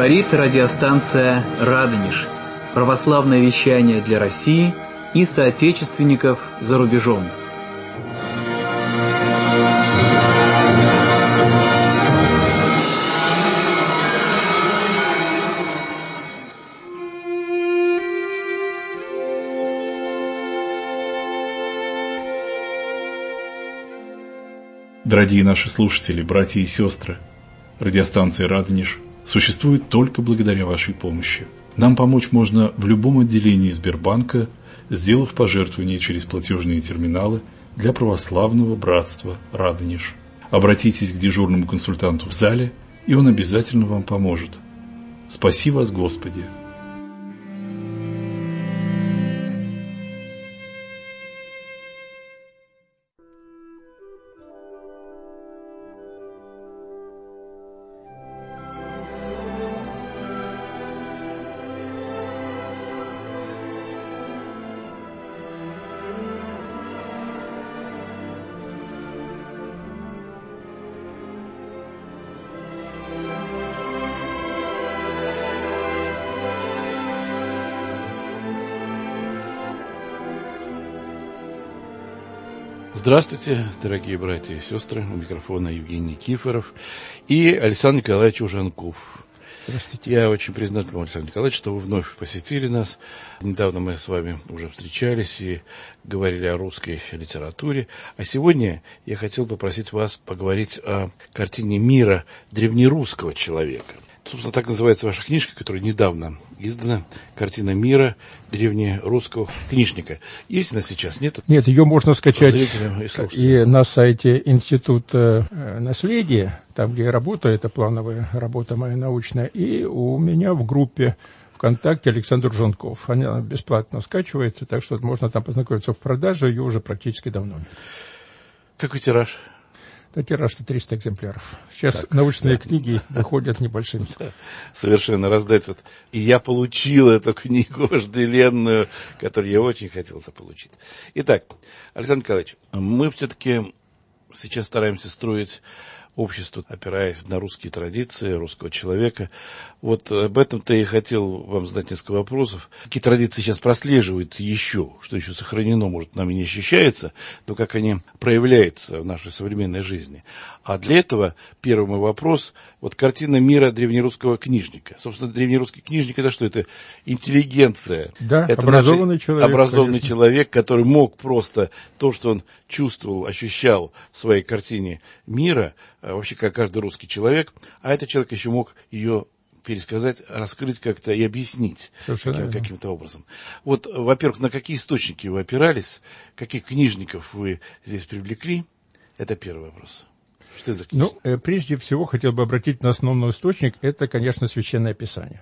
Говорит радиостанция «Радонеж». Православное вещание для России и соотечественников за рубежом. Дорогие наши слушатели, братья и сестры, радиостанция «Радонеж» существует только благодаря вашей помощи. Нам помочь можно в любом отделении Сбербанка, сделав пожертвование через платежные терминалы для православного братства «Радонеж». Обратитесь к дежурному консультанту в зале, и он обязательно вам поможет. Спаси вас, Господи! Здравствуйте, дорогие братья и сестры. У микрофона Евгений Никифоров и Александр Николаевич Ужанков. Здравствуйте. Я очень признателен, Александр Николаевич, что вы вновь посетили нас. Недавно мы с вами уже встречались и говорили о русской литературе. А сегодня я хотел попросить вас поговорить о картине мира древнерусского человека. Собственно, так называется ваша книжка, которая недавно издана. «Картина мира древнерусского книжника». Есть она сейчас? Нет? Нет, ее можно скачать и на сайте Института наследия, там, где я работаю, это плановая работа моя научная, и у меня в группе ВКонтакте Александр Ужанков. Она бесплатно скачивается, так что можно там познакомиться. В продаже ее уже практически давно нет. Какой тираж? Тираж 300 экземпляров. Сейчас научные книги выходят небольшими. Совершенно раздать. Вот. И я получил эту книгу вожделенную, которую я очень хотел заполучить. Итак, Александр Николаевич, мы все-таки сейчас стараемся строить общество, опираясь на русские традиции, русского человека. Вот об этом-то я хотел вам задать несколько вопросов. Какие традиции сейчас прослеживаются еще, что еще сохранено, может, нам и не ощущается, но как они проявляются в нашей современной жизни. А для этого первый мой вопрос, вот картина мира древнерусского книжника. Собственно, древнерусский книжник — это что? Это интеллигенция. Да, это образованный человек. Образованный человек, который мог просто то, что он чувствовал, ощущал в своей картине мира, вообще как каждый русский человек, а этот человек еще мог ее пересказать, раскрыть как-то и объяснить каким-то образом. Вот, во-первых, на какие источники вы опирались, каких книжников вы здесь привлекли? Это первый вопрос. Что это за книжник? Прежде всего, хотел бы обратить на основной источник, это, конечно, Священное Писание.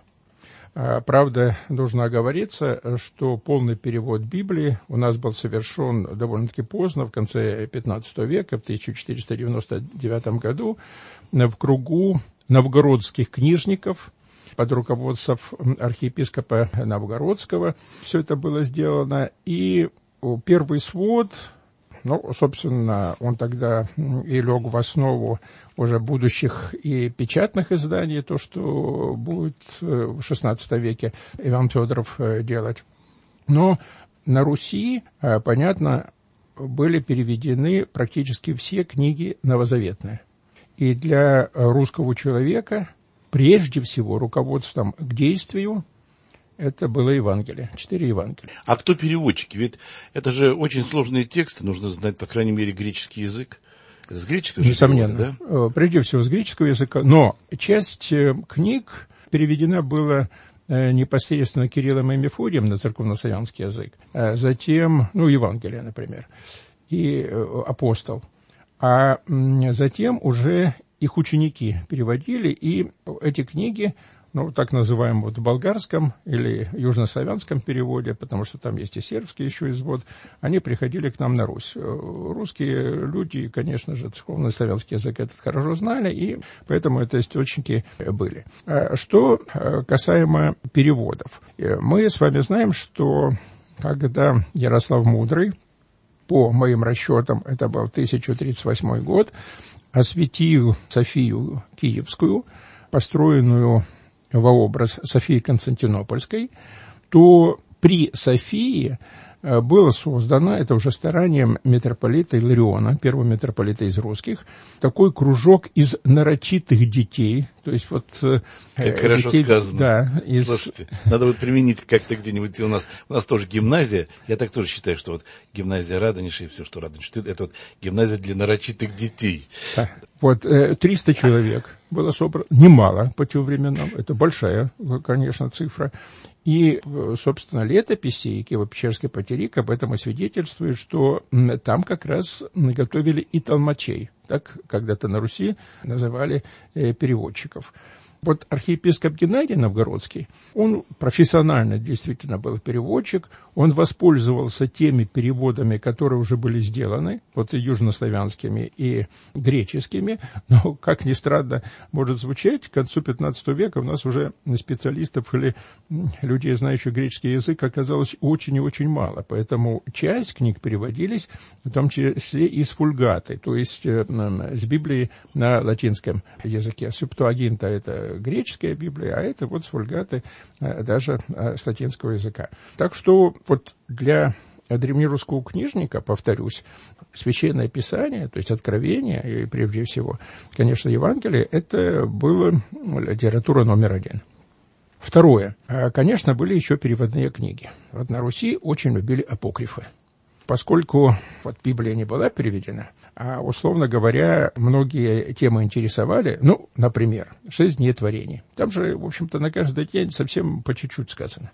Правда, нужно оговориться, что полный перевод Библии у нас был совершен довольно-таки поздно, в конце XV века, в 1499 году, в кругу новгородских книжников под руководством архиепископа Новгородского. Все это было сделано, и первый свод, собственно, он тогда и лег в основу уже будущих и печатных изданий, то, что будет в XVI веке Иван Федоров делать. Но на Руси, понятно, были переведены практически все книги новозаветные. И для русского человека, прежде всего, руководством к действию это было Евангелие, 4 Евангелия. А кто переводчики? Ведь это же очень сложные тексты, нужно знать, по крайней мере, греческий язык. Это с греческого несомненно, перевода, да? Прежде всего с греческого языка, но часть книг переведена была непосредственно Кириллом и Мефодием на церковнославянский язык, затем, Евангелие, например, и апостол, а затем уже их ученики переводили, и эти книги, так называемом в болгарском или южнославянском переводе, потому что там есть и сербский еще извод, они приходили к нам на Русь. Русские люди, конечно же, церковнославянский язык этот хорошо знали, и поэтому это источники были. Что касаемо переводов. Мы с вами знаем, что когда Ярослав Мудрый, по моим расчетам, это был 1038 год, осветил Софию Киевскую, построенную во образ Софии Константинопольской, то при Софии было создано, это уже старанием митрополита Илариона, первого митрополита из русских, такой кружок из нарочитых детей, то есть вот... Как хорошо детей, сказано. Да, Слушайте, надо будет применить как-то где-нибудь. У нас тоже гимназия, я так тоже считаю, что вот гимназия Радониша и все, что Радонеж, это вот гимназия для нарочитых детей. Да. Вот 300 человек было собрано, немало по тем временам, это большая, конечно, цифра. И, собственно, летописи Киево-Печерской патерик об этом и свидетельствует, что там как раз готовили и толмачей, так когда-то на Руси называли переводчиков. Вот архиепископ Геннадий Новгородский, он профессионально действительно был переводчик, он воспользовался теми переводами, которые уже были сделаны, вот и южнославянскими, и греческими, но, как ни странно может звучать, к концу XV века у нас уже специалистов или людей, знающих греческий язык, оказалось очень и очень мало, поэтому часть книг переводились, в том числе и с вульгаты, то есть с Библии на латинском языке. Септуагинта — это греческая Библия, а это вот с вульгаты даже с латинского языка. Так что вот для древнерусского книжника, повторюсь, Священное Писание, то есть Откровение, и прежде всего, конечно, Евангелие, это была литература номер один. Второе. Конечно, были еще переводные книги. Вот на Руси очень любили апокрифы. Поскольку вот Библия не была переведена, а, условно говоря, многие темы интересовали, ну, например, 6 дней творений. Там же, в общем-то, на каждый день совсем по чуть-чуть сказано.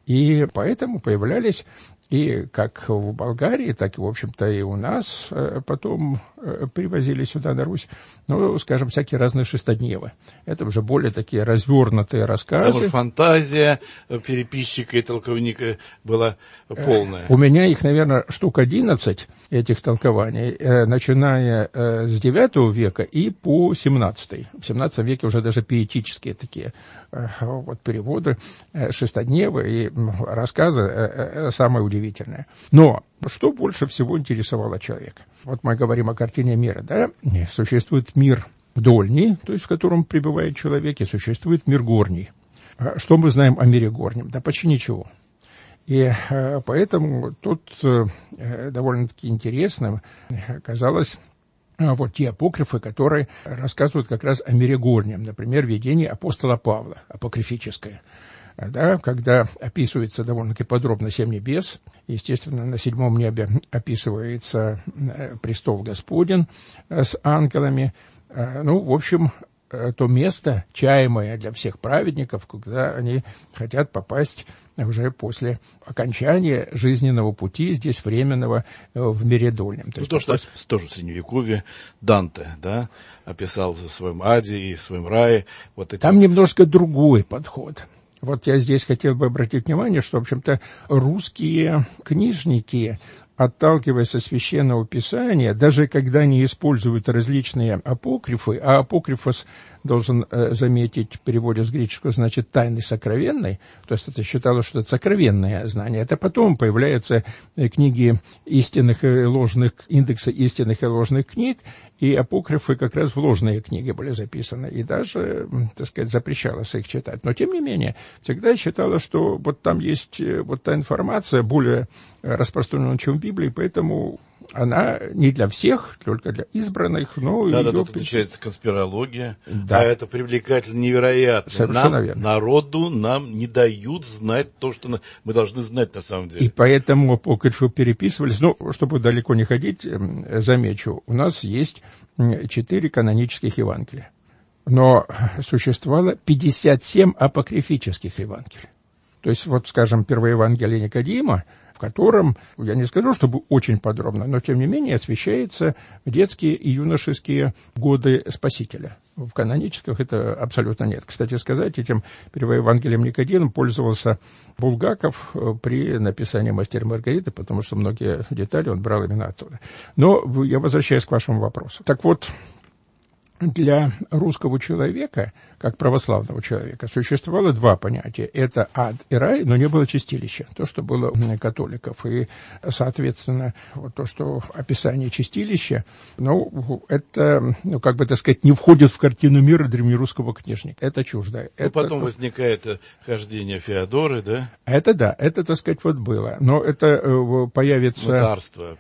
И поэтому появлялись и как в Болгарии, так и, в общем-то, и у нас потом привозили сюда, на Русь, ну, скажем, всякие разные шестодневы. Это уже более такие развернутые рассказы. Потому что фантазия переписчика и толковника была полная. У меня их, наверное, штук 11, этих толкований, начиная с IX века и по XVII. В XVII веке уже даже пиетические такие вот переводы, шестодневы и рассказы самые удивительные. Но что больше всего интересовало человека? Вот мы говорим о картине мира, да? Существует мир дольний, то есть в котором пребывает человек, и существует мир горний. Что мы знаем о мире горнем? Да почти ничего. И поэтому тут довольно-таки интересным оказалось вот те апокрифы, которые рассказывают как раз о мире горнем. Например, видение апостола Павла, апокрифическое. Да, когда описывается довольно-таки подробно 7 небес, естественно, на 7 небе описывается престол Господень с ангелами. Ну, в общем, то место, чаемое для всех праведников, когда они хотят попасть уже после окончания жизненного пути, здесь временного, в мире дольнем. То, что тоже в Средневековье Данте, да, описал в своем аде и в своем рае. Вот эти... Там немножко другой подход. Вот я здесь хотел бы обратить внимание, что, в общем-то, русские книжники, отталкиваясь от Священного Писания, даже когда они используют различные апокрифы, а апокрифос, должен заметить, в переводе с греческого, значит «тайный сокровенный», то есть это считалось, что это сокровенное знание. Это потом появляются книги истинных и ложных, индекса истинных и ложных книг, и апокрифы как раз в ложные книги были записаны, и даже, так сказать, запрещалось их читать. Но, тем не менее, всегда считалось, что вот там есть вот та информация более распространенная, чем в Библии, поэтому она не для всех, только для избранных. Но да, тут отличается конспирология, да. А это привлекательно невероятно. Совершенно верно. Народу нам не дают знать то, что мы должны знать на самом деле. И поэтому апокрифы переписывались. Ну, чтобы далеко не ходить, замечу, у нас есть 4 канонических Евангелия. Но существовало 57 апокрифических Евангелий. То есть, вот, скажем, первое Евангелие Никодима, в котором, я не скажу, чтобы очень подробно, но, тем не менее, освещаются детские и юношеские годы Спасителя. В канонических это абсолютно нет. Кстати сказать, этим первым Евангелием Никодимом пользовался Булгаков при написании «Мастера и Маргариты», потому что многие детали он брал именно оттуда. Но я возвращаюсь к вашему вопросу. Так вот, для русского человека как православного человека, существовало два понятия. Это ад и рай, но не было чистилища, то, что было у католиков. И, соответственно, вот то, что описание чистилища, это, как бы так сказать, не входит в картину мира древнерусского книжника. Это чуждо. Потом возникает хождение Феодоры, да? Это да, это, так сказать, вот было. Но это появится... Мытарство.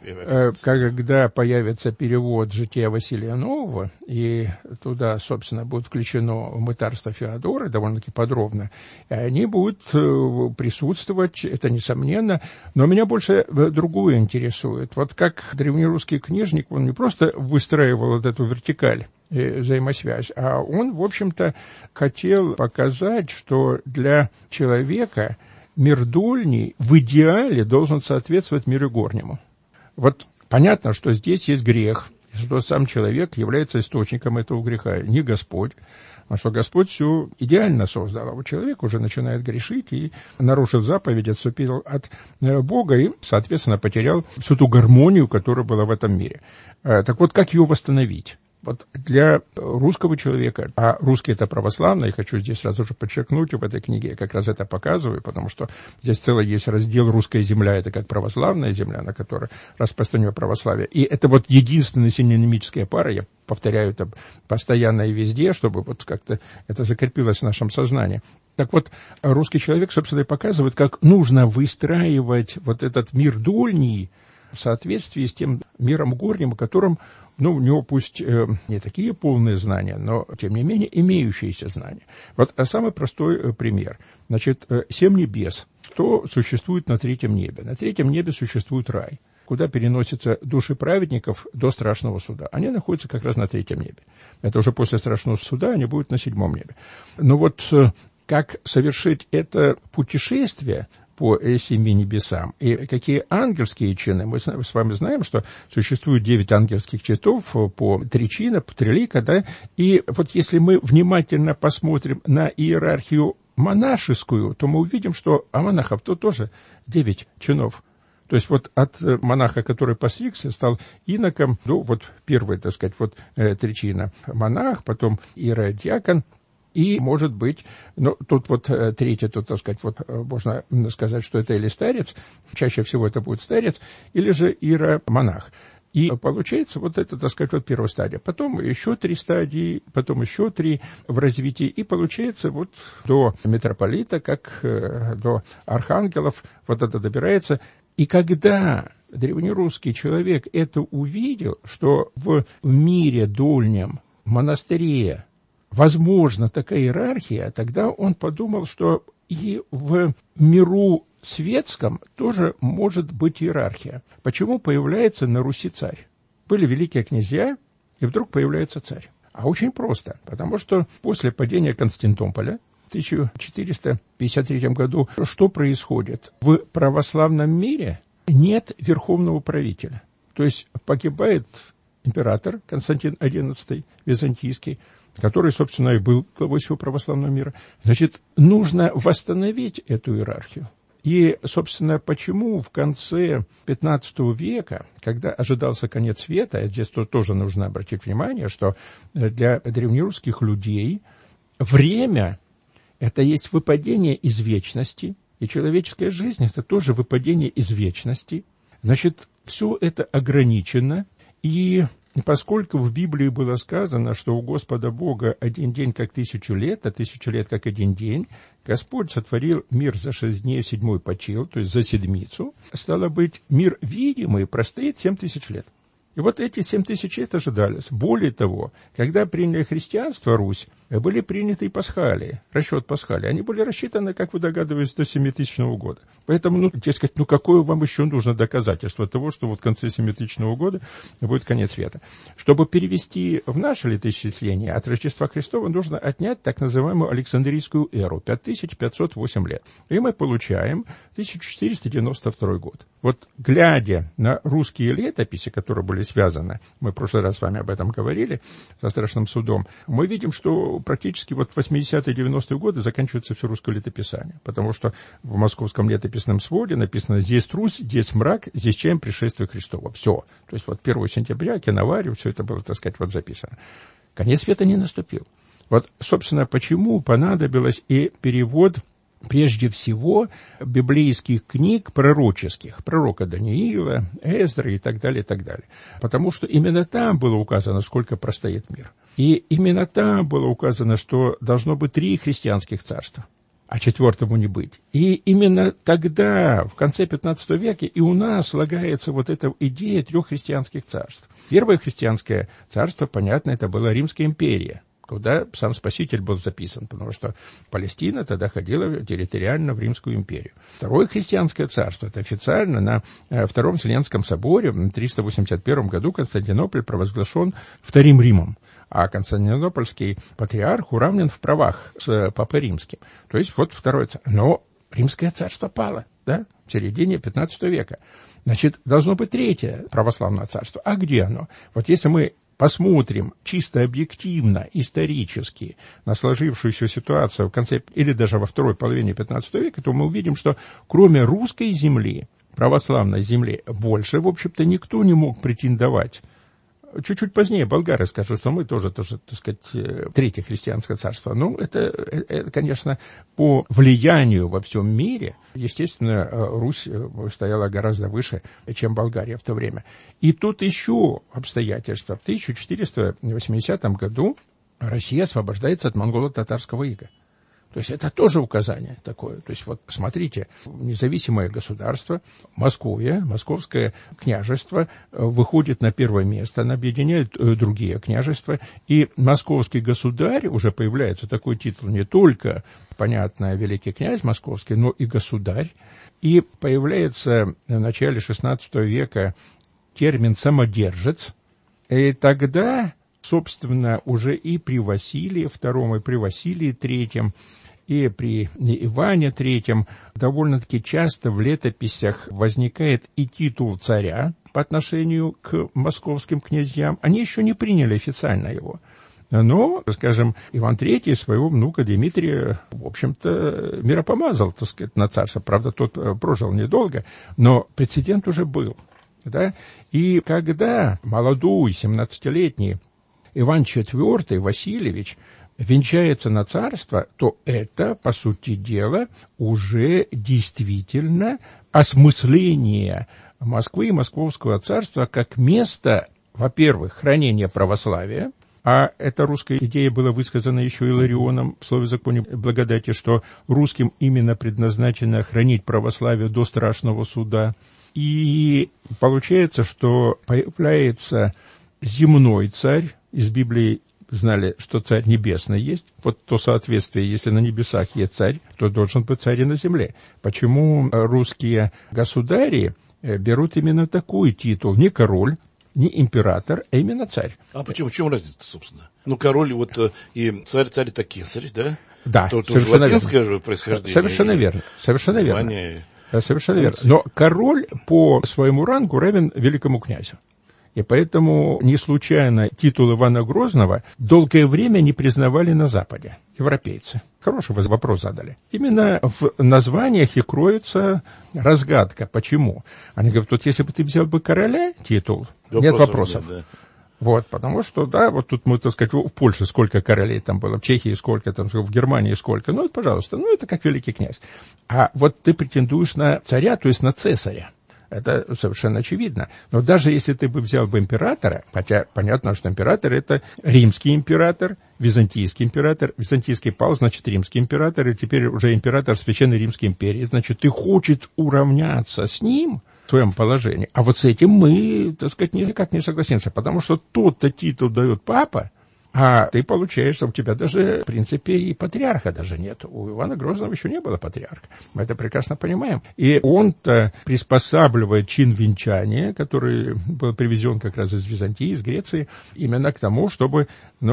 Когда появится перевод «Жития Василия Нового», и туда, собственно, будет включено мытарство Феодоры довольно-таки подробно, и они будут присутствовать, это несомненно. Но меня больше другое интересует. Вот как древнерусский книжник, он не просто выстраивал вот эту вертикаль, взаимосвязь, а он, в общем-то, хотел показать, что для человека мир дольний в идеале должен соответствовать миру горнему. Вот понятно, что здесь есть грех, что сам человек является источником этого греха, не Господь, а что Господь все идеально создал, а вот человек уже начинает грешить и, нарушив заповедь, отступил от Бога и, соответственно, потерял всю ту гармонию, которая была в этом мире. Так вот, как ее восстановить? Вот для русского человека, а русский это православный, хочу здесь сразу же подчеркнуть, в этой книге я как раз это показываю, потому что здесь целый есть раздел «Русская земля», это как православная земля, на которой распространено православие. И это вот единственная синонимическая пара, я повторяю это постоянно и везде, чтобы вот как-то это закрепилось в нашем сознании. Так вот, русский человек, собственно, и показывает, как нужно выстраивать вот этот мир дольний в соответствии с тем миром горним, о котором, у него пусть не такие полные знания, но, тем не менее, имеющиеся знания. Вот самый простой пример. Значит, 7 небес. Что существует на 3-м небе? На 3-м небе существует рай, куда переносятся души праведников до страшного суда. Они находятся как раз на 3-м небе. Это уже после страшного суда они будут на 7-м небе. Но вот как совершить это путешествие по 7 небесам, и какие ангельские чины. Мы с вами знаем, что существует 9 ангельских чинов по 3 чина, по 3 лика, да, и вот если мы внимательно посмотрим на иерархию монашескую, то мы увидим, что у монахов то тоже 9 чинов. То есть вот от монаха, который постригся, стал иноком, вот первый, так сказать, вот 3 чина монах, потом иеродиакон. И, может быть, тут вот третье, тут, так сказать, вот можно сказать, что это или старец, чаще всего это будет старец, или же иеромонах. И получается вот это, так сказать, вот первая стадия. Потом еще 3 стадии, потом еще 3 в развитии. И получается вот до митрополита, как до архангелов, вот это добирается. И когда древнерусский человек это увидел, что в мире дольнем, монастыре, возможно такая иерархия, тогда он подумал, что и в миру светском тоже может быть иерархия. Почему появляется на Руси царь? Были великие князья, и вдруг появляется царь. А очень просто, потому что после падения Константинополя в 1453 году что происходит? В православном мире нет верховного правителя. То есть погибает император Константин XI византийский, который, собственно, и был главой всего православного мира. Значит, нужно восстановить эту иерархию. И, собственно, почему в конце XV века, когда ожидался конец света, здесь тоже нужно обратить внимание, что для древнерусских людей время – это есть выпадение из вечности, и человеческая жизнь – это тоже выпадение из вечности. Значит, все это ограничено, и поскольку в Библии было сказано, что у Господа Бога 1 день как 1000 лет, а 1000 лет как 1 день, Господь сотворил мир за 6 дней, 7-й почил, то есть за седмицу. Стало быть, мир видимый простоит 7000 лет. И вот эти 7000 лет ожидались. Более того, когда приняли христианство Русь, были приняты и пасхалии, расчет пасхалии. Они были рассчитаны, как вы догадываетесь, до 7000 года. Поэтому, дескать, какое вам еще нужно доказательство того, что вот в конце 7000 года будет конец света. Чтобы перевести в наше летоисчисление от Рождества Христова, нужно отнять так называемую Александрийскую эру, 5508 лет. И мы получаем 1492 год. Вот глядя на русские летописи, которые были связаны, мы в прошлый раз с вами об этом говорили, со страшным судом, мы видим, что практически вот в 80-е, 90-е годы заканчивается все русское летописание, потому что в московском летописном своде написано «Здесь Русь, здесь мрак, здесь чаем пришествие Христово». Все. То есть вот 1 сентября, киноварию, все это было, так сказать, вот записано. Конец света не наступил. Вот, собственно, почему понадобилось и перевод, прежде всего, библейских книг пророческих, пророка Даниила, Эздры и так далее, и так далее. Потому что именно там было указано, сколько простоит мир. И именно там было указано, что должно быть 3 христианских царства, а 4-му не быть. И именно тогда, в конце 15 века, и у нас слагается вот эта идея 3 христианских царств. Первое христианское царство, понятно, это была Римская империя, куда сам Спаситель был записан, потому что Палестина тогда ходила территориально в Римскую империю. Второе христианское царство, это официально на Втором Вселенском соборе в 381 году Константинополь провозглашен Вторым Римом, а Константинопольский патриарх уравнен в правах с Папой Римским. То есть вот второе царство. Но Римское царство пало, да, в середине 15 века. Значит, должно быть 3-е православное царство. А где оно? Вот если мы посмотрим чисто объективно, исторически на сложившуюся ситуацию в конце или даже во второй половине 15 века, то мы увидим, что кроме русской земли, православной земли, больше, в общем-то, никто не мог претендовать. Чуть-чуть позднее болгары скажут, что мы тоже, так сказать, 3-е христианское царство. Ну, это, конечно, по влиянию во всем мире, естественно, Русь стояла гораздо выше, чем Болгария в то время. И тут еще обстоятельства. В 1480 году Россия освобождается от монголо-татарского ига. То есть это тоже указание такое. То есть вот смотрите, независимое государство, Московия, Московское княжество выходит на первое место, она объединяет другие княжества, и московский государь, уже появляется такой титул, не только, понятно, великий князь московский, но и государь, и появляется в начале XVI века термин «самодержец», и тогда, собственно, уже и при Василии II, и при Василии III, и при Иване III довольно-таки часто в летописях возникает и титул царя по отношению к московским князьям. Они еще не приняли официально его. Но, скажем, Иван III своего внука Дмитрия, в общем-то, миропомазал, так сказать, на царство. Правда, тот прожил недолго, но прецедент уже был. Да? И когда молодой, 17-летний Иван IV Васильевич венчается на царство, то это, по сути дела, уже действительно осмысление Москвы и Московского царства как место, во-первых, хранения православия, а эта русская идея была высказана еще Иларионом в слове «Законе благодати», что русским именно предназначено хранить православие до страшного суда. И получается, что появляется земной царь. Из Библии знали, что царь небесный есть. Вот то соответствие, если на небесах есть царь, то должен быть царь и на земле. Почему русские государи берут именно такой титул? Не король, не император, а именно царь. А почему? В чем разница, собственно? Ну, король вот и царь это кесарь, да? Да, совершенно латинское же происхождение. Совершенно верно, совершенно верно. Совершенно верно. Но король по своему рангу равен великому князю. И поэтому не случайно титул Ивана Грозного долгое время не признавали на Западе европейцы. Хороший вопрос задали. Именно в названиях и кроется разгадка. Почему? Они говорят, вот если бы ты взял бы короля титул, нет вопросов. Нет, да. Вот, потому что, да, вот тут мы, так сказать, в Польше сколько королей там было, в Чехии сколько, там, в Германии сколько. Ну, пожалуйста, это как великий князь. А вот ты претендуешь на царя, то есть на цесаря. Это совершенно очевидно. Но даже если ты бы взял бы императора, хотя понятно, что император – это римский император, византийский император, византийский пал, значит, римский император, и теперь уже император Священной Римской империи, значит, ты хочешь уравняться с ним в своем положении. А вот с этим мы, так сказать, никак не согласимся, потому что тот-то титул дает папа, а ты получаешь, что у тебя даже, в принципе, и патриарха даже нет. У Ивана Грозного еще не было патриарха. Мы это прекрасно понимаем. И он-то приспосабливает чин венчания, который был привезен как раз из Византии, из Греции, именно к тому, чтобы,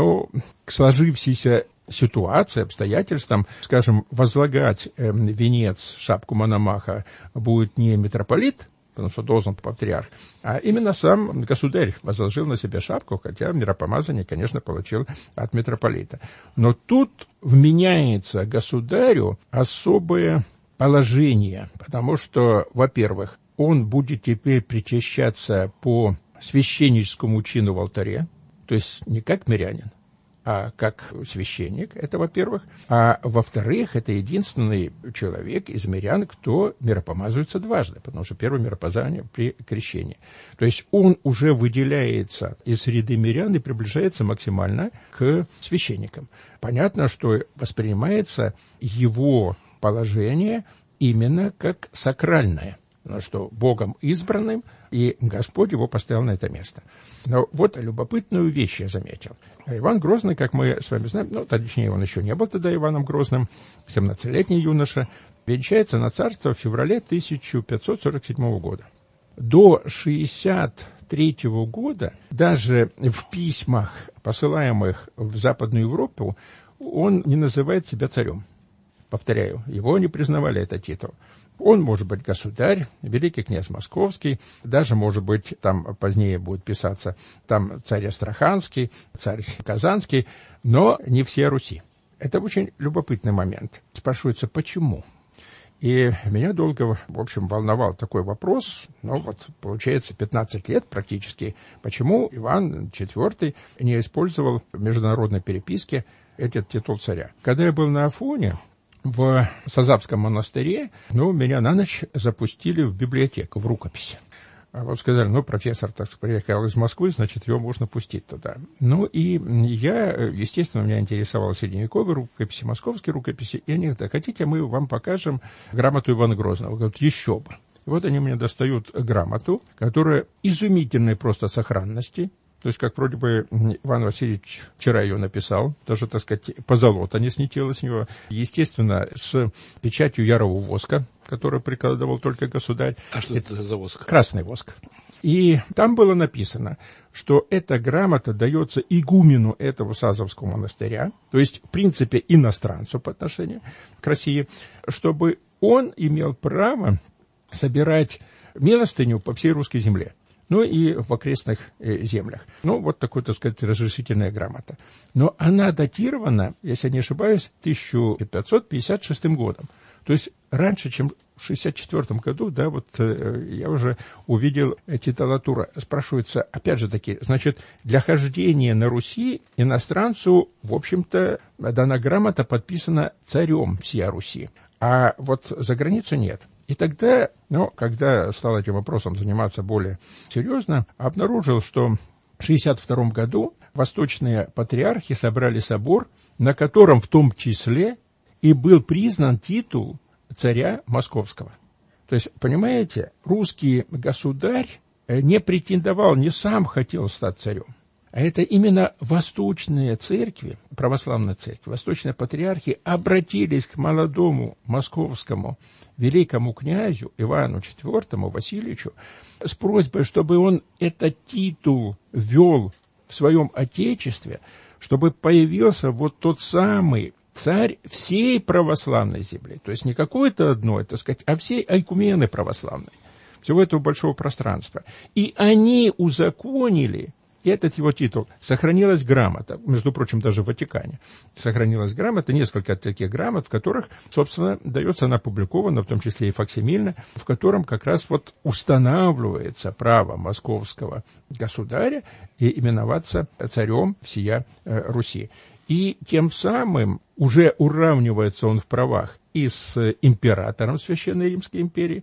к сложившейся ситуации, обстоятельствам, скажем, возлагать венец, шапку Мономаха будет не митрополит, потому что должен патриарх, а именно сам государь возложил на себя шапку, хотя миропомазание, конечно, получил от митрополита. Но тут вменяется государю особое положение, потому что, во-первых, он будет теперь причащаться по священническому чину в алтаре, то есть не как мирянин, как священник, это во-первых. А во-вторых, это единственный человек из мирян, кто миропомазывается дважды, потому что первое миропомазание при крещении. То есть он уже выделяется из среды мирян и приближается максимально к священникам. Понятно, что воспринимается его положение именно как сакральное, что Богом избранным, и Господь его поставил на это место. Но вот любопытную вещь я заметил. Иван Грозный, как мы с вами знаем, точнее, он еще не был тогда Иваном Грозным, 17-летний юноша, венчается на царство в феврале 1547 года. До 1963 года даже в письмах, посылаемых в Западную Европу, он не называет себя царем. Повторяю, его не признавали этот титул. Он может быть государь, великий князь Московский, даже, может быть, там позднее будет писаться, там царь Астраханский, царь Казанский, но не все Руси. Это очень любопытный момент. Спрашивается, почему? И меня долго, в общем, волновал такой вопрос, получается, 15 лет практически, почему Иван IV не использовал в международной переписке этот титул царя. Когда я был на Афоне, в Сазапском монастыре, меня на ночь запустили в библиотеку, в рукопись. А вот сказали, профессор, так сказать, приехал из Москвы, значит, его можно пустить туда. И я, естественно, меня интересовала средневековые рукописи, московские рукописи, и они говорят, хотите, мы вам покажем грамоту Ивана Грозного? Говорят, еще бы. И вот они мне достают грамоту, которая изумительной просто сохранности. То есть, как вроде бы Иван Васильевич вчера ее написал, даже, так сказать, позолота не слетела с него. Естественно, с печатью ярого воска, который прикладывал только государь. А что это за воск? Красный воск. И там было написано, что эта грамота дается игумену этого Сазовского монастыря, то есть, в принципе, иностранцу по отношению к России, чтобы он имел право собирать милостыню по всей русской земле. И в окрестных землях. Вот такой, так сказать, разрешительная грамота. Но она датирована, если я не ошибаюсь, 1556 годом. То есть раньше, чем в 1964 году, я уже увидел титулатуру. Спрашивается, опять же таки, значит, для хождения на Руси иностранцу, в общем-то, дана грамота подписана царем всея Руси. А вот за границу нет. И тогда, когда стал этим вопросом заниматься более серьезно, обнаружил, что в 1962 году восточные патриархи собрали собор, на котором в том числе и был признан титул царя Московского. То есть, понимаете, русский государь не претендовал, не сам хотел стать царем. А это именно восточные церкви, православные церкви, восточные патриархи обратились к молодому московскому великому князю Ивану IV Васильевичу с просьбой, чтобы он этот титул ввел в своем отечестве, чтобы появился вот тот самый царь всей православной земли. То есть не какой-то одной, так сказать, а всей айкумены православной, всего этого большого пространства. И они узаконили этот его титул. Сохранилась грамота, между прочим, даже в Ватикане. Сохранилась грамота, несколько таких грамот, в которых, собственно, дается, она опубликована, в том числе и факсимильно, в котором как раз устанавливается право московского государя и именоваться царем всея Руси. И тем самым уже уравнивается он в правах и с императором Священной Римской империи.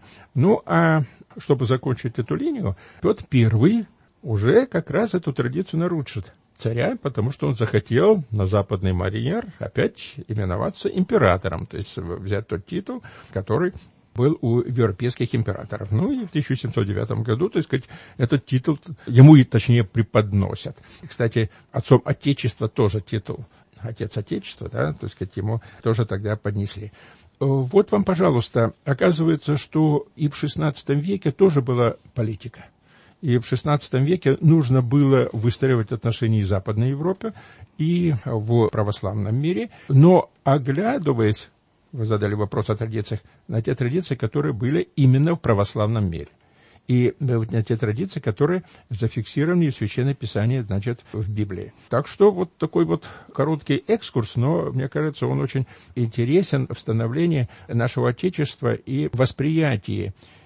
А чтобы закончить эту линию, Петр I уже как раз эту традицию нарушит царя, потому что он захотел на западный манер опять именоваться императором, то есть взять тот титул, который был у европейских императоров. И в 1709 году, так сказать, этот титул ему, точнее, преподносят. Кстати, отцом Отечества тоже титул. Отец Отечества, так сказать, ему тоже тогда поднесли. Вот вам, пожалуйста, оказывается, что и в XVI веке тоже была политика. И в XVI веке нужно было выстраивать отношения и в Западной Европе, и в православном мире, но оглядываясь, вы задали вопрос о традициях, на те традиции, которые были именно в православном мире. И на те традиции, которые зафиксированы в Священном Писании, значит, в Библии. Так что такой короткий экскурс, но, мне кажется, он очень интересен в становлении нашего Отечества и восприятии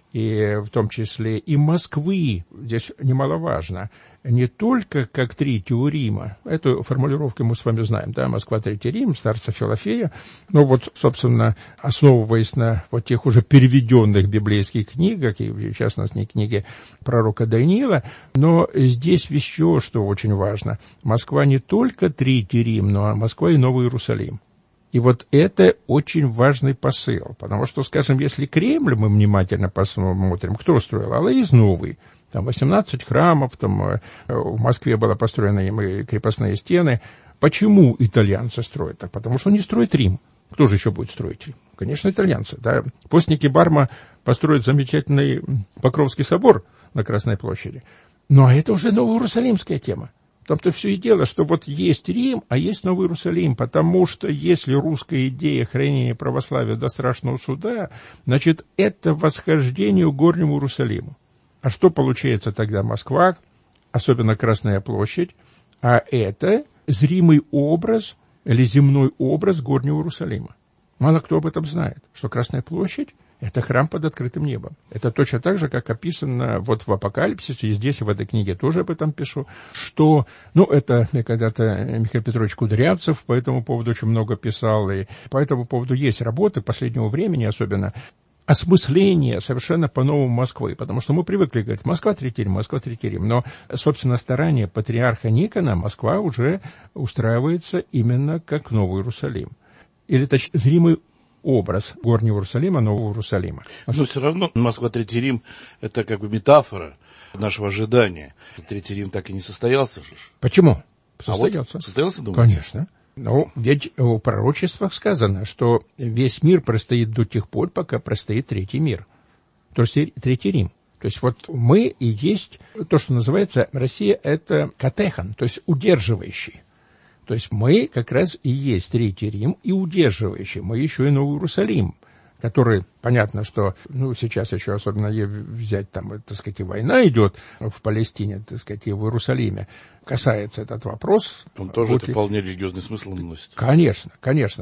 и в том числе и Москвы, здесь немаловажно, не только как Третьего Рима, эту формулировку мы с вами знаем, да, Москва, Третий Рим, старца Филофея, но вот, собственно, основываясь на вот тех уже переведенных библейских книгах, и в частности книге пророка Даниила, но здесь еще что очень важно, Москва не только Третий Рим, но Москва и Новый Иерусалим. И вот это очень важный посыл, потому что, скажем, если Кремль мы внимательно посмотрим, кто строил? Алоис Новый, там 18 храмов, там в Москве была построена им и крепостные стены. Почему итальянцы строят так? Потому что они строят Рим. Кто же еще будет строить? Конечно, итальянцы. Да? Постники Барма построят замечательный Покровский собор на Красной площади. Но это уже новоиерусалимская тема. Там-то все и дело, что вот есть Рим, а есть Новый Иерусалим, потому что если русская идея хранения православия до страшного суда, значит, это восхождение к горнему Иерусалиму. А что получается тогда Москва, особенно Красная площадь, а это зримый образ или земной образ горнего Иерусалима. Мало кто об этом знает, что Красная площадь — это храм под открытым небом. Это точно так же, как описано вот в Апокалипсисе, и здесь, в этой книге тоже об этом пишу, что, это когда-то Михаил Петрович Кудрявцев по этому поводу очень много писал, и по этому поводу есть работы последнего времени, особенно осмысление совершенно по-новому Москвы, потому что мы привыкли говорить «Москва, Третий Рим, Москва, Третий Рим», но, собственно, старание патриарха Никона Москва уже устраивается именно как Новый Иерусалим. Или, точнее, зримый образ горнего Иерусалима, Нового Иерусалима. Но все равно Москва, Третий Рим – это как бы метафора нашего ожидания. Третий Рим так и не состоялся же. Почему? Состоялся. Состоялся, думаете? Конечно. Ведь в пророчествах сказано, что весь мир простоит до тех пор, пока простоит Третий мир. То есть Третий Рим. То есть вот мы и есть то, что называется Россия – это катехан, то есть удерживающий. То есть мы как раз и есть Третий Рим и удерживающий. Мы еще и Новый Иерусалим, который, понятно, что, сейчас еще особенно взять там, так сказать, и война идет в Палестине, так сказать, и в Иерусалиме, касается этот вопрос. Он тоже это вполне религиозный смысл носит. Конечно.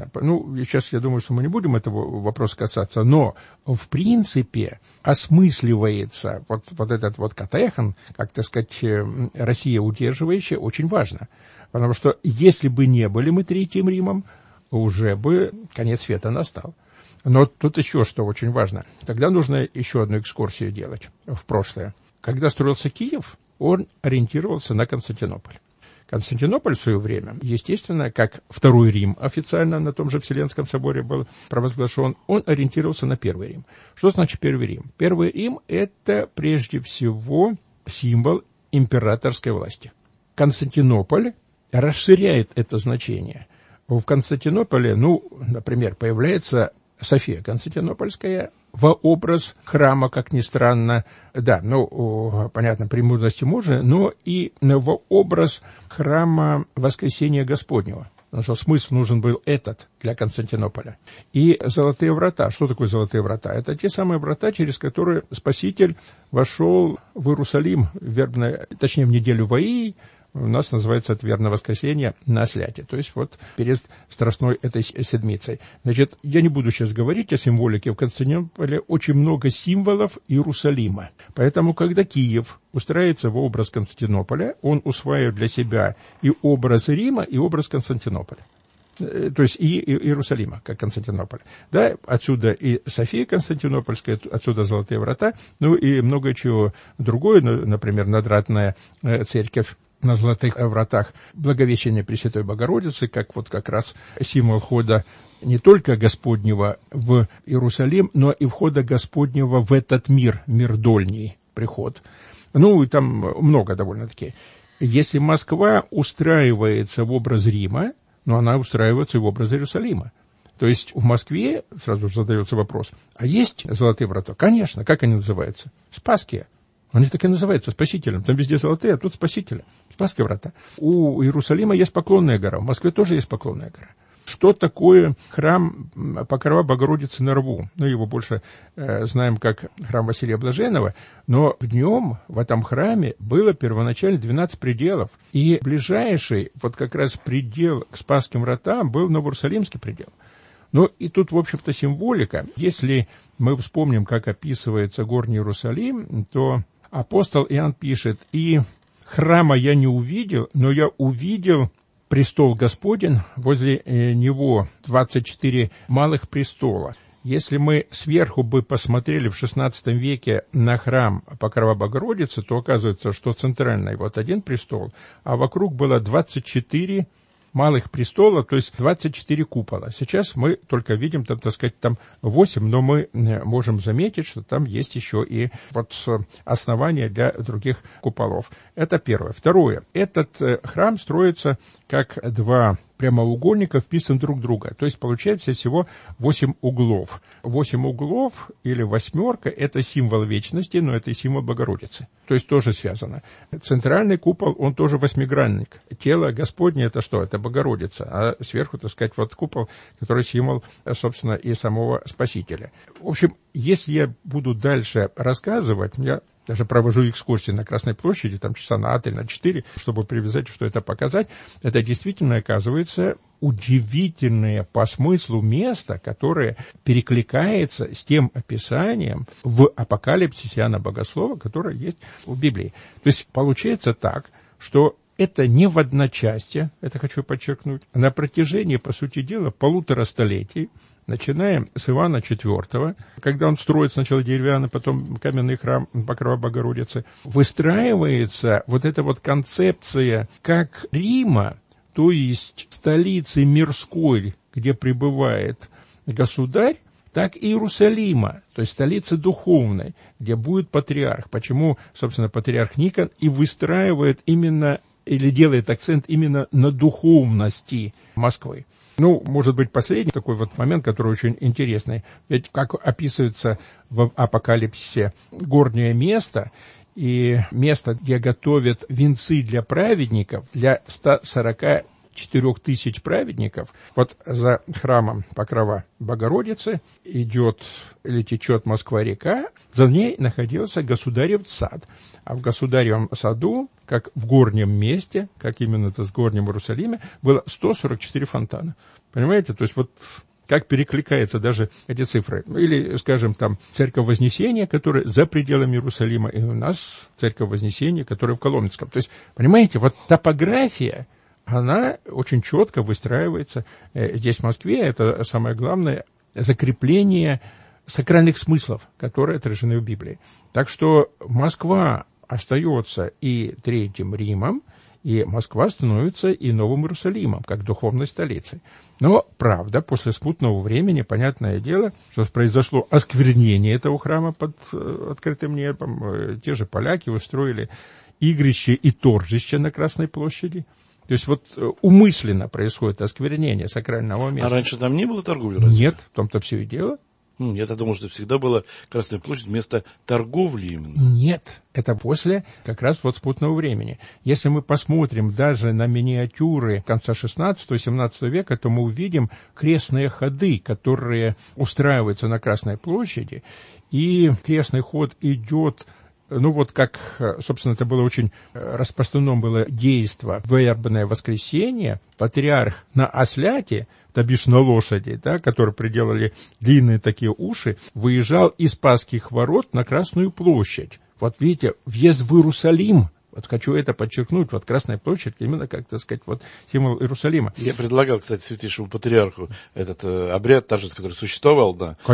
Сейчас я думаю, что мы не будем этого вопроса касаться, но в принципе осмысливается вот этот вот катехан, как, так сказать, Россия удерживающая, очень важно. Потому что если бы не были мы Третьим Римом, уже бы конец света настал. Но тут еще что очень важно. Тогда нужно еще одну экскурсию делать в прошлое. Когда строился Киев, он ориентировался на Константинополь. Константинополь в свое время, естественно, как Второй Рим официально на том же Вселенском соборе был провозглашен, он ориентировался на Первый Рим. Что значит Первый Рим? Первый Рим – это прежде всего символ императорской власти. Константинополь расширяет это значение. В Константинополе, например, появляется София Константинопольская во образ храма, как ни странно, понятно, премудрости мужа, но и во образ храма Воскресения Господнего. Потому что смысл нужен был этот для Константинополя. И золотые врата. Что такое золотые врата? Это те самые врата, через которые Спаситель вошел в Иерусалим, в неделю Ваии, у нас называется это верное воскресенье на Сляте, то есть вот перед страстной этой седмицей. Значит, я не буду сейчас говорить о символике. В Константинополе очень много символов Иерусалима. Поэтому, когда Киев устраивается в образ Константинополя, он усваивает для себя и образ Рима, и образ Константинополя. То есть и Иерусалима, как Константинополь. Да, отсюда и София Константинопольская, отсюда Золотые врата, и многое чего другое, например, надвратная церковь на Золотых вратах, Благовещение Пресвятой Богородицы, как раз символ входа не только Господнего в Иерусалим, но и входа Господнего в этот мир дольний приход. И там много довольно-таки. Если Москва устраивается в образ Рима, она устраивается и в образ Иерусалима. То есть в Москве сразу же задается вопрос, а есть Золотые врата? Конечно. Как они называются? Спасские. Они так и называются Спасителем. Там везде золотые, а тут Спасителя. Спасские врата. У Иерусалима есть Поклонная гора. В Москве тоже есть Поклонная гора. Что такое храм Покрова Богородицы на Рву? Его больше знаем как храм Василия Блаженного, но в нем, в этом храме, было первоначально 12 пределов. И ближайший, как раз предел к Спасским вратам был Новоиерусалимский предел. Ну, и тут, в общем-то, символика. Если мы вспомним, как описывается горний Иерусалим, то апостол Иоанн пишет: «И храма я не увидел, но я увидел престол Господень, возле него 24 малых престола». Если мы сверху бы посмотрели в XVI веке на храм Покрова Богородицы, то оказывается, что центральный вот один престол, а вокруг было 24 малых престола, то есть 24 купола. Сейчас мы только видим, там, так сказать, там 8, но мы можем заметить, что там есть еще и вот основания для других куполов. Это первое. Второе. Этот храм строится как два прямоугольника вписан друг в друга. То есть получается всего 8 углов. 8 углов или восьмерка – это символ вечности, но это и символ Богородицы. То есть тоже связано. Центральный купол, он тоже восьмигранник. Тело Господне – это что? Это Богородица. А сверху, так сказать, вот купол, который символ, собственно, и самого Спасителя. В общем, если я буду дальше рассказывать, я даже провожу экскурсии на Красной площади, там часа на 3, на 4, чтобы привязать, что это показать. Это действительно, оказывается, удивительное по смыслу место, которое перекликается с тем описанием в апокалипсисе Иоанна Богослова, которое есть в Библии. То есть получается так, что это не в одночасье, это хочу подчеркнуть, а на протяжении, по сути дела, 1,5 столетий, начинаем с Ивана IV, когда он строит сначала деревянный, потом каменный храм Покрова Богородицы, выстраивается вот эта вот концепция как Рима, то есть столицы мирской, где пребывает государь, так и Иерусалима, то есть столицы духовной, где будет патриарх. Почему, собственно, патриарх Никон и выстраивает именно, или делает акцент именно на духовности Москвы. Ну, может быть, последний такой вот момент, который очень интересный. Ведь как описывается в апокалипсисе горнее место, и место, где готовят венцы для праведников, для 144 тысяч праведников, вот за храмом Покрова Богородицы идет или течет Москва-река, за ней находился государев сад. А в государевом саду, как в горнем месте, как именно это с горнем Иерусалиме, было 144 фонтана. Понимаете? То есть вот как перекликаются даже эти цифры. Или, скажем, там Церковь Вознесения, которая за пределами Иерусалима, и у нас Церковь Вознесения, которая в Коломенском. То есть, понимаете, вот топография, она очень четко выстраивается здесь, в Москве. Это самое главное закрепление сакральных смыслов, которые отражены в Библии. Так что Москва остается и Третьим Римом, и Москва становится и Новым Иерусалимом, как духовной столицей. Но, правда, после смутного времени, понятное дело, что произошло осквернение этого храма под открытым небом. Те же поляки устроили игрище и торжище на Красной площади. То есть вот умышленно происходит осквернение сакрального места. А раньше там не было торговли? Разве? Нет, в том-то все и дело. Я-то думал, что всегда была Красная площадь место торговли именно. Нет, это после как раз вот смутного времени. Если мы посмотрим даже на миниатюры конца 16-17 века, то мы увидим крестные ходы, которые устраиваются на Красной площади, и крестный ход идет. Ну вот как, собственно, это было очень распространено было действо в вербное воскресенье, патриарх на осляте, то бишь на лошади, да, которые приделали длинные такие уши, выезжал из Спасских ворот на Красную площадь. Вот видите, въезд в Иерусалим. Вот хочу это подчеркнуть, вот Красная площадь, именно, как, так сказать, вот символ Иерусалима. Я предлагал, кстати, святейшему патриарху этот обряд торжественный, который существовал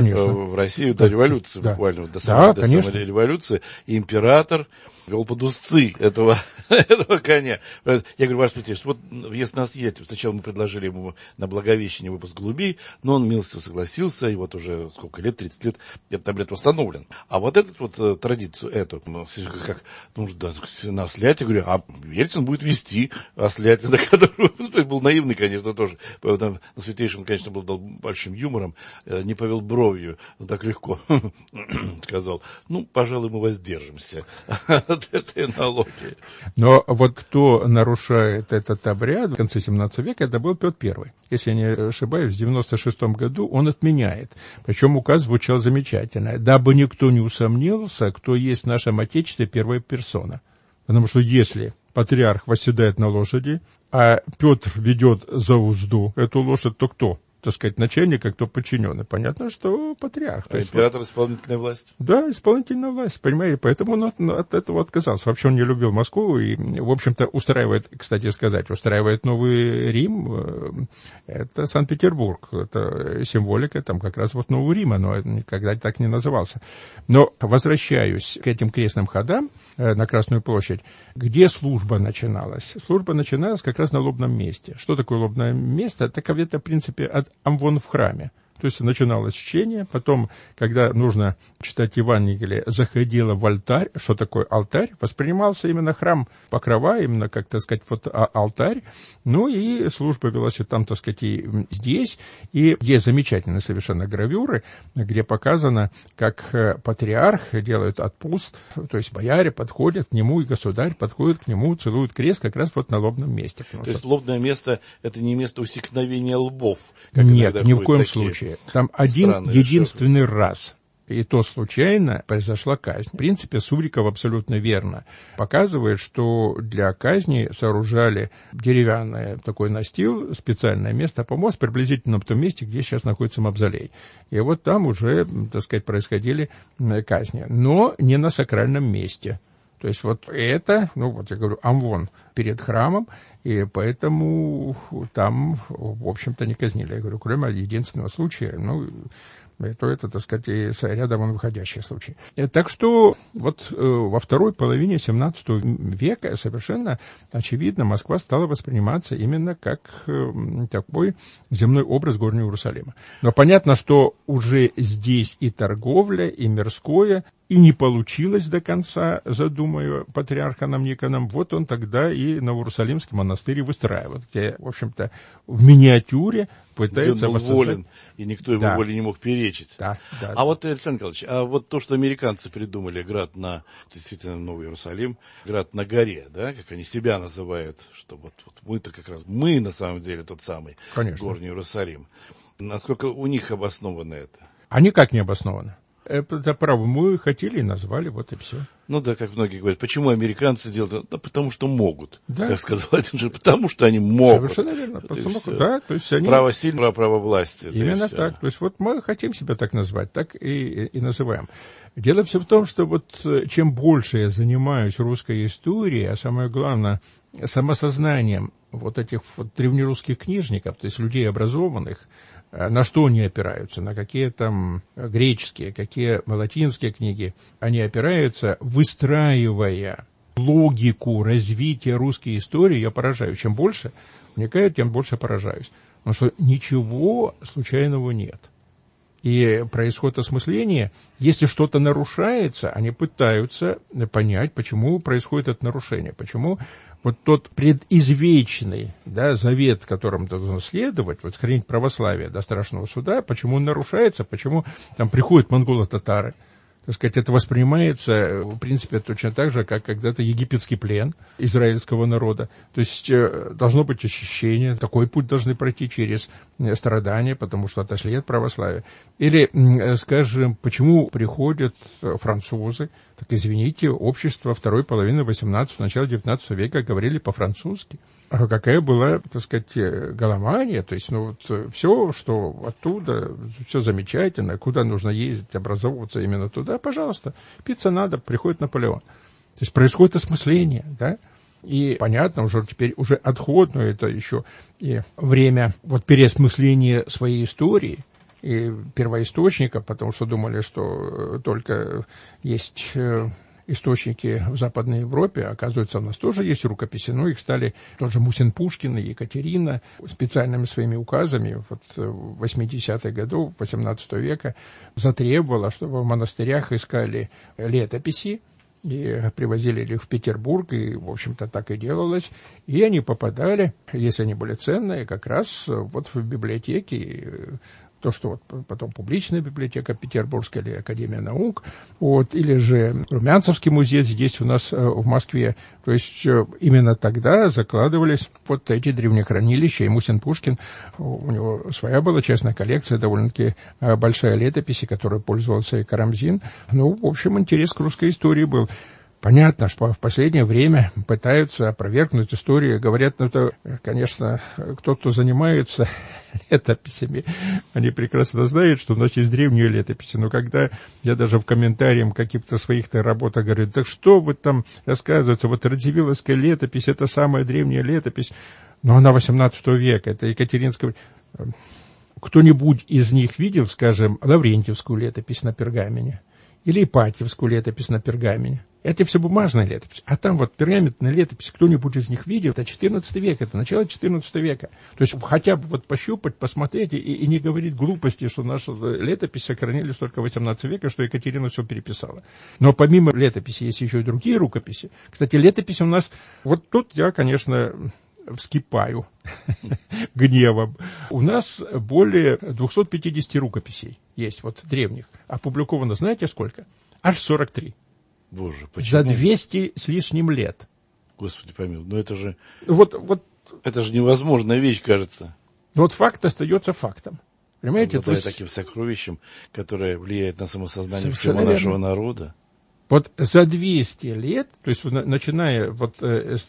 в России до революции, буквально, до самой революции. Император вел под узцы этого коня. Я говорю, ваше святейшество, вот если нас едет, сначала мы предложили ему на Благовещение выпуск голубей, но он милостиво согласился, и вот уже сколько лет, 30 лет, этот обряд восстановлен. А вот эту вот традицию, как, на осляте, говорю, а Ельцин будет вести осляте, на которую, то есть был наивный, конечно, тоже, на святейшем, конечно, был большим юмором, не повел бровью, так легко сказал, пожалуй, мы воздержимся от этой аналогии. Но вот кто нарушает этот обряд в конце 17 века, это был Петр I. Если я не ошибаюсь, в 96 году он отменяет. Причем указ звучал замечательно. Дабы никто не усомнился, кто есть в нашем Отечестве первая персона. Потому что если патриарх восседает на лошади, а Петр ведет за узду эту лошадь, то кто? так сказать, начальник, а кто подчиненный. Понятно, что патриарх. А император вот, исполнительная власть? Да, исполнительная власть, понимаете, поэтому он от этого отказался. Вообще он не любил Москву и, в общем-то, устраивает, кстати сказать, Новый Рим, это Санкт-Петербург, это символика там как раз вот Нового Рима, но никогда так не назывался. Но возвращаюсь к этим крестным ходам на Красную площадь, где служба начиналась. Служба начиналась как раз на лобном месте. Что такое лобное место? Так это, в принципе, от амвон в храме. То есть начиналось чтение, потом, когда нужно читать Евангелие, заходило в алтарь. Что такое алтарь? Воспринимался именно храм Покрова, именно, как, так сказать, вот алтарь. Ну и служба велась и там, так сказать, и здесь. И есть замечательные совершенно гравюры, где показано, как патриарх делает отпуст, то есть бояре подходят к нему, и государь подходит к нему, целует крест как раз вот на лобном месте. То есть лобное место – это не место усекновения лбов? Нет, ни в коем случае. Там один единственный раз, и то случайно, произошла казнь. В принципе, Суриков абсолютно верно показывает, что для казни сооружали деревянный такой настил, специальное место, помост, приблизительно в том месте, где сейчас находится мавзолей. И вот там уже, так сказать, происходили казни, но не на сакральном месте. То есть вот это, ну вот я говорю, амвон перед храмом, и поэтому там, в общем-то, не казнили. Я говорю, кроме единственного случая, ну, это, так сказать, рядом выходящий случай. Так что вот во второй половине XVII века совершенно очевидно Москва стала восприниматься именно как такой земной образ Горнего Иерусалима. Но понятно, что уже здесь и торговля, и мирское, и не получилось до конца, задумаю, патриархом Никоном, вот он тогда и Новоиерусалимский монастырь выстраивает, где, в общем-то, в миниатюре пытается воссоздать... Он был волен, и никто его воле не мог перечить. Да. Вот, Александр Николаевич, а вот то, что американцы придумали, град на, действительно, Новый Иерусалим, град на горе, да, как они себя называют, что вот мы-то как раз, мы на самом деле тот самый Горний Иерусалим. Насколько у них обосновано это? А никак не обосновано. Это право, мы хотели и назвали, вот и все. Ну да, как многие говорят, почему американцы делают? Да потому что могут. Да. Как сказал один же, потому что они могут. Совершенно верно. Да, то есть они... Право сильного, право власти. Именно так. То есть вот мы хотим себя так назвать, так и называем. Дело все в том, что вот чем больше я занимаюсь русской историей, а самое главное, самосознанием вот этих вот древнерусских книжников, то есть людей образованных, на что они опираются, на какие там греческие, какие латинские книги они опираются, выстраивая логику развития русской истории, я поражаюсь. Чем больше вникаю, тем больше поражаюсь. Потому что ничего случайного нет. И происходит осмысление. Если что-то нарушается, они пытаются понять, почему происходит это нарушение, почему вот тот предизвечный, да, завет, которым должен следовать, вот сохранить православие до страшного суда, почему он нарушается, почему там приходят монголо-татары. Так сказать, это воспринимается, в принципе, точно так же, как когда-то египетский плен израильского народа. То есть должно быть очищение, такой путь должны пройти через страдания, потому что отошли от православия. Или, скажем, почему приходят французы, так извините, общество второй половины XVIII, начала XIX века говорили по-французски. А какая была, так сказать, голомания, то есть, ну, вот все, что оттуда, все замечательно, куда нужно ездить, образовываться именно туда, пожалуйста, питься надо, приходит Наполеон. То есть происходит осмысление, да, и понятно, уже теперь уже отход, но это еще и время вот переосмысления своей истории и первоисточника, потому что думали, что только есть... источники в Западной Европе, оказывается, у нас тоже есть рукописи, но их стали тот же Мусин Пушкин и Екатерина специальными своими указами вот в 80-х годов XVIII века затребовала, чтобы в монастырях искали летописи, и привозили их в Петербург, и, в общем-то, так и делалось, и они попадали, если они были ценные, как раз вот в библиотеки, то, что вот потом публичная библиотека Петербургская или Академия наук, вот, или же Румянцевский музей здесь у нас в Москве. То есть именно тогда закладывались вот эти древнехранилища, и Мусин Пушкин, у него своя была частная коллекция, довольно-таки большая летописи, которой пользовался и Карамзин. Ну, в общем, интерес к русской истории был. Понятно, что в последнее время пытаются опровергнуть историю, говорят, ну это, конечно, кто занимается летописями, они прекрасно знают, что у нас есть древние летописи, но когда я даже в комментариях каких-то своих работах говорю, так что вы там рассказываете, вот Радзивилловская летопись, это самая древняя летопись, но она 18 века, это Екатеринская. Кто-нибудь из них видел, скажем, Лаврентьевскую летопись на пергамене или Ипатьевскую летопись на пергамене? Это все бумажная летопись. А там вот пергаментная летопись, кто-нибудь из них видел, это 14 век, это начало 14 века. То есть хотя бы вот пощупать, посмотреть и не говорить глупости, что наши летописи сохранились только в 18 веке, что Екатерина все переписала. Но помимо летописи есть еще и другие рукописи. Кстати, летописи у нас, вот тут я, конечно, вскипаю гневом. У нас более 250 рукописей есть, вот древних. Опубликовано, знаете, сколько? Аж 43. Боже, почему? За 200 с лишним лет. Господи помилуй, но это же... Вот, это же невозможная вещь, кажется. Вот факт остается фактом. Понимаете? Это таким сокровищем, которое влияет на самосознание всего верно. нашего народа. Вот за 200 лет, то есть начиная вот с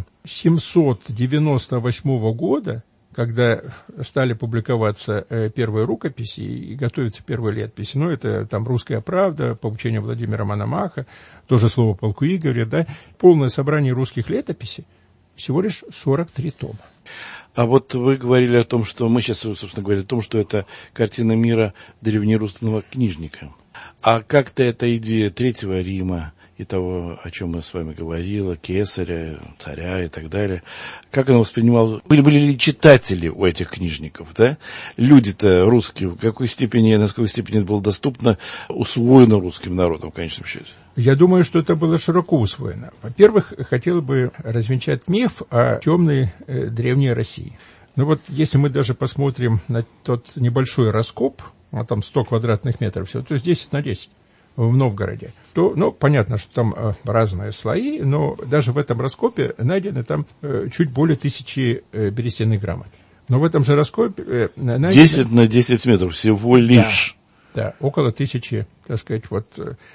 1798 года, когда стали публиковаться первые рукописи и готовятся первые летописи, ну, это там «Русская правда», по учению Владимира Мономаха, тоже слово полку Игоря, да, полное собрание русских летописей, всего лишь 43 тома. А вот вы говорили о том, что мы сейчас, собственно, говорили о том, что это картина мира древнерусского книжника. А как-то эта идея Третьего Рима и того, о чем мы с вами говорили, Кесаря, царя и так далее, как она воспринималась? Были ли читатели у этих книжников, да? Люди-то русские, в какой степени, насколько степени это было доступно, усвоено русским народом, в конечном счете? Я думаю, что это было широко усвоено. Во-первых, хотел бы развенчать миф о темной древней России. Ну вот, если мы даже посмотрим на тот небольшой раскоп, там 100 квадратных метров всего, то есть 10 на 10 в Новгороде, то, ну, понятно, что там разные слои, но даже в этом раскопе найдены там чуть более 1000 берестяных грамот. Но в этом же раскопе... 10 на 10 метров всего лишь. Да, около 1000, так сказать, вот.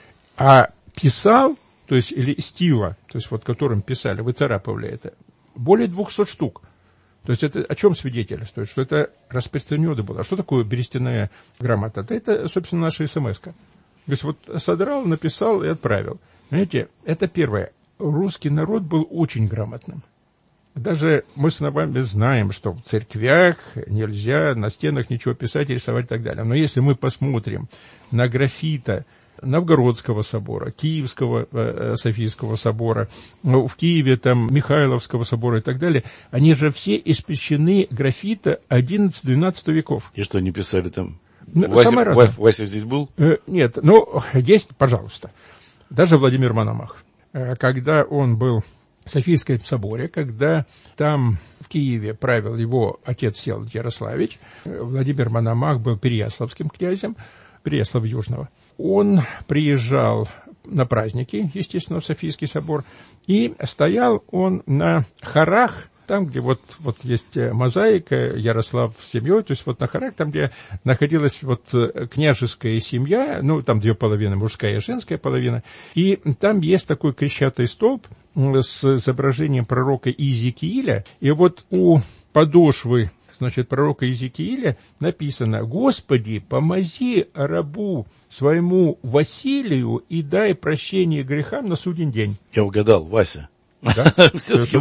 А писал, то есть, или стила, то есть, вот которым писали, выцарапывали это, более 200 штук. То есть это о чем свидетельствует? Что это распространено было. А что такое берестяная грамота? Это, собственно, наша смс-ка. То есть вот содрал, написал и отправил. Знаете, это первое. Русский народ был очень грамотным. Даже мы с вами знаем, что в церквях нельзя на стенах ничего писать, рисовать и так далее. Но если мы посмотрим на графита Новгородского собора, Киевского Софийского собора, в Киеве там Михайловского собора и так далее, они же все испещрены графита 11-12 веков. И что они писали там? Вася здесь был? Нет, но есть, пожалуйста. Даже Владимир Мономах. Когда он был в Софийском соборе, когда там в Киеве правил его отец Всеволод Ярославич, Владимир Мономах был переяславским князем, Переяслав Южного. Он приезжал на праздники, естественно, в Софийский собор, и стоял он на хорах, там, где вот есть мозаика, Ярослав с семьей, то есть вот на хорах, там, где находилась вот княжеская семья, ну, там 2 половины, мужская и женская половина, и там есть такой крещатый столб с изображением пророка Иезекииля, и вот у подошвы, значит, пророка Иезекииля написано: «Господи, помози рабу своему Василию и дай прощение грехам на суден день». Я угадал, Вася. Да? Все-таки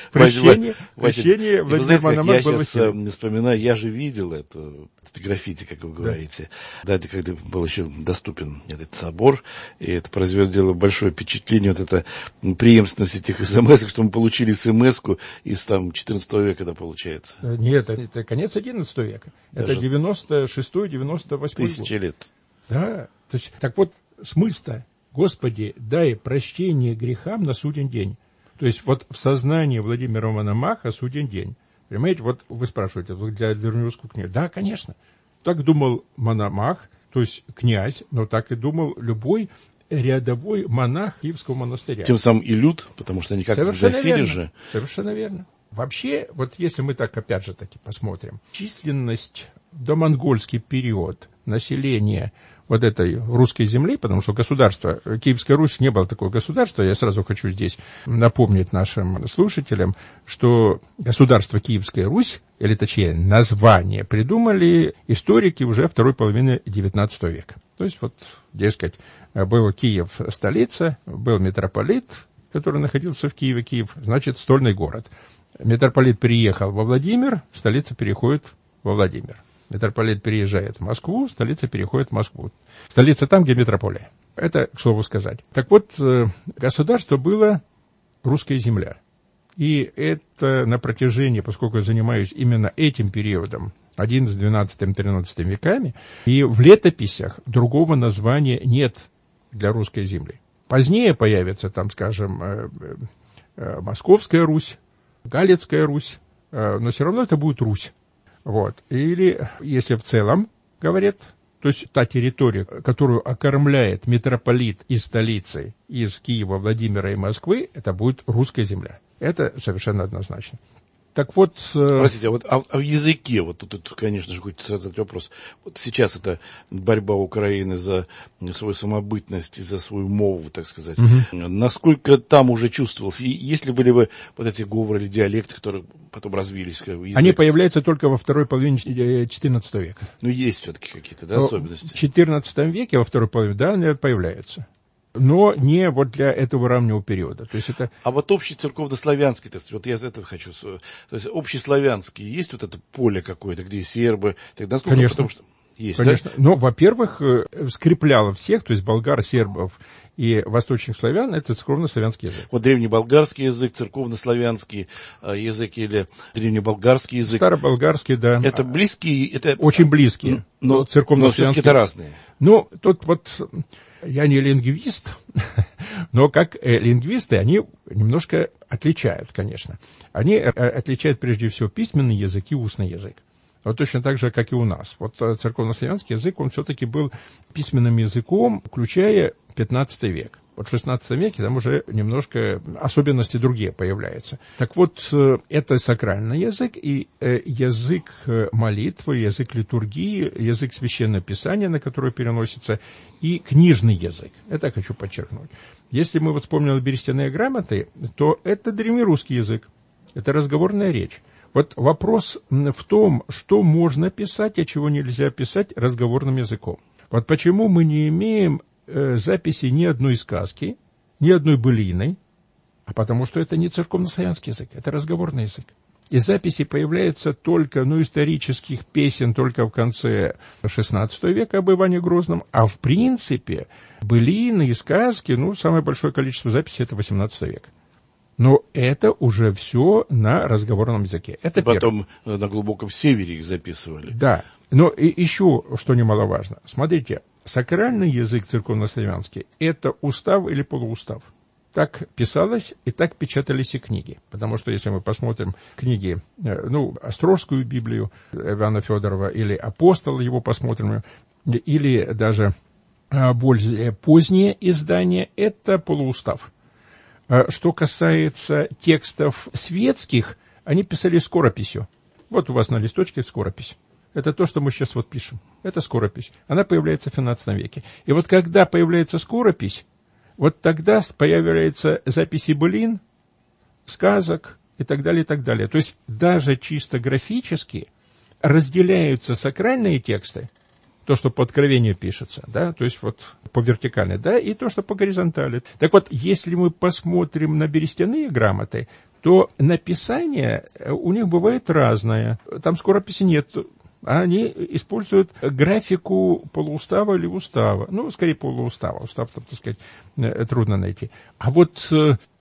Крещение Владимир Мономах был Василий. Я сейчас вспоминаю, я же видел это граффити, как вы говорите. Да, это когда был еще доступен этот собор, и это произвело большое впечатление, вот эта преемственность этих смс, что мы получили смс-ку из там 14 века, это получается. Нет, это конец 11 века. Даже это 96-98 год. 1000 лет. Да. То есть, так вот, смысл-то: Господи, дай прощение грехам на суден день. То есть вот в сознании Владимира Мономаха суден день. Понимаете, вот вы спрашиваете, для древнерусского князя. Да, конечно. Так думал Мономах, то есть князь, но так и думал любой рядовой монах Киевского монастыря. Тем самым и люд, потому что они как-то гасили же. Совершенно верно. Вообще, вот если мы так опять же таки посмотрим, численность в домонгольский период населения вот этой русской земли, потому что государство, Киевская Русь не было такого государства, я сразу хочу здесь напомнить нашим слушателям, что государство Киевская Русь, или точнее название, придумали историки уже второй половины XIX века. То есть вот, дескать, был Киев столица, был митрополит, который находился в Киеве, Киев, значит, стольный город. Митрополит переехал во Владимир, столица переходит во Владимир. Митрополит переезжает в Москву, столица переходит в Москву. Столица там, где метрополия. Это, к слову сказать. Так вот, государство было русская земля. И это на протяжении, поскольку я занимаюсь именно этим периодом, 11, 12, 13 веками, и в летописях другого названия нет для русской земли. Позднее появится там, скажем, Московская Русь, Галицкая Русь, но все равно это будет Русь. Вот. Или, если в целом, говорят, то есть та территория, которую окормляет митрополит из столицы, из Киева, Владимира и Москвы, это будет русская земля. Это совершенно однозначно. Так вот... Простите, а в языке, вот тут, конечно же, хочется задать вопрос. Вот сейчас это борьба Украины за свою самобытность и за свою мову, так сказать. Угу. Насколько там уже чувствовалось? И если были бы вот эти говоры или диалекты, которые потом развились? Язык? Они появляются только во второй половине XIV века. Ну, есть все-таки какие-то, да, особенности? В XIV веке, во второй половине, да, они появляются. Но не вот для этого раннего периода. То есть это... А вот общий церковнославянский, то есть, вот я это хочу... То есть общеславянский, есть вот это поле какое-то, где сербы? Тогда сколько? Конечно. Потому что есть, конечно. Да? Но, во-первых, скрепляло всех, то есть болгар, сербов и восточных славян, это церковнославянский язык. Вот древнеболгарский язык, церковнославянский язык или древнеболгарский язык. Староболгарский, да. Это близкие? Это... Очень близкие. Но все-таки это разные. Ну, тут вот... Я не лингвист, но как лингвисты они немножко отличают, конечно. Они отличают прежде всего письменный язык и устный язык. Вот точно так же, как и у нас. Вот церковнославянский язык, он все-таки был письменным языком, включая 15 век. Вот в 16 веке там уже немножко особенности другие появляются. Так вот, это сакральный язык, и язык молитвы, язык литургии, язык священного писания, на которое переносится, и книжный язык. Это я хочу подчеркнуть. Если мы вот вспомнили берестяные грамоты, то это древнерусский язык, это разговорная речь. Вот вопрос в том, что можно писать, а чего нельзя писать разговорным языком. Вот почему мы не имеем записи ни одной сказки, ни одной былины, а потому что это не церковнославянский язык, это разговорный язык. И записи появляются только, исторических песен только в конце XVI века об Иване Грозном, а в принципе былины и сказки, самое большое количество записей это XVIII век. Но это уже все на разговорном языке. Это потом на глубоком севере их записывали. Да. Но и еще, что немаловажно. Смотрите, сакральный язык церковнославянский – это устав или полуустав. Так писалось и так печатались и книги. Потому что если мы посмотрим книги, Острожскую Библию Ивана Федорова или Апостол его посмотрим, или даже более поздние издания – это полуустав. Что касается текстов светских, они писали скорописью. Вот у вас на листочке скоропись. Это то, что мы сейчас вот пишем. Это скоропись. Она появляется в XVII веке. И вот когда появляется скоропись, вот тогда появляются записи былин, сказок и так далее, и так далее. То есть даже чисто графически разделяются сакральные тексты, то, что по откровению пишется, да, то есть вот по вертикали, да, и то, что по горизонтали. Так вот, если мы посмотрим на берестяные грамоты, то написание у них бывает разное. Там скорописи нет. Они используют графику полуустава или устава. Скорее полуустава. Устав, так сказать, трудно найти. А вот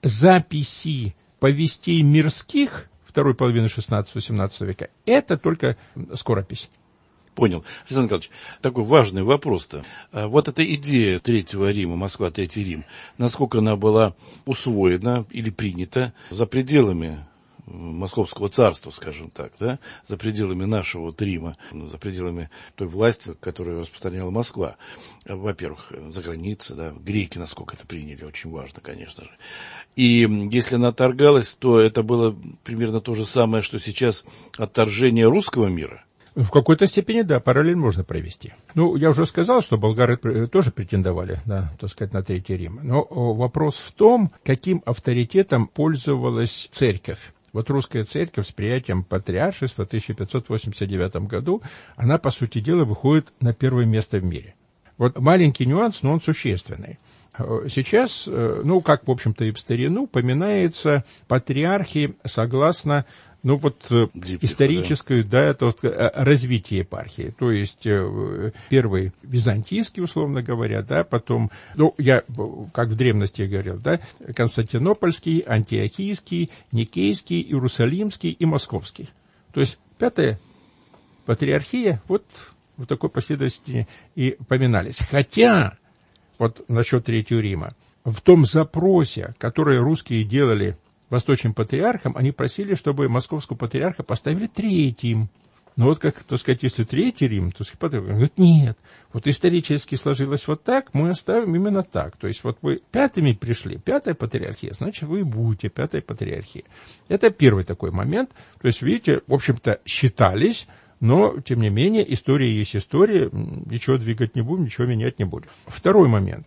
записи повестей мирских второй половины XVI-XVII века – это только скоропись. Понял. Александр Николаевич, такой важный вопрос-то. Вот эта идея Третьего Рима, Москва, Третий Рим, насколько она была усвоена или принята за пределами Московского царства, скажем так, да, за пределами нашего вот Рима, за пределами той власти, которую распространяла Москва. Во-первых, за границей, да, греки насколько это приняли, очень важно, конечно же. И если она отторгалась, то это было примерно то же самое, что сейчас отторжение русского мира. В какой-то степени, да, параллель можно провести. Ну, я уже сказал, что болгары тоже претендовали на, так сказать, на Третий Рим. Но вопрос в том, каким авторитетом пользовалась церковь. Вот русская церковь с приятием патриаршества в 1589 году, она, по сути дела, выходит на первое место в мире. Вот маленький нюанс, но он существенный. Сейчас, ну, как, в общем-то, и в старину, поминаются патриархи согласно, ну, вот, историческое, да, это вот развитие епархии. То есть, первый византийский, условно говоря, да, потом, ну, я, как в древности говорил, да, Константинопольский, Антиохийский, Никейский, Иерусалимский и Московский. То есть, пятая патриархия, вот в такой последовательности и поминались. Хотя, вот насчет Третьего Рима, в том запросе, который русские делали восточным патриархам, они просили, чтобы московского патриарха поставили третьим. Но вот как, так сказать, если Третий Рим, то патриарх говорит, нет, вот исторически сложилось вот так, мы оставим именно так. То есть вот вы пятыми пришли, пятая патриархия, значит, вы будете пятая патриархия. Это первый такой момент. То есть, видите, в общем-то, считались, но, тем не менее, история есть история, ничего двигать не будем, ничего менять не будем. Второй момент.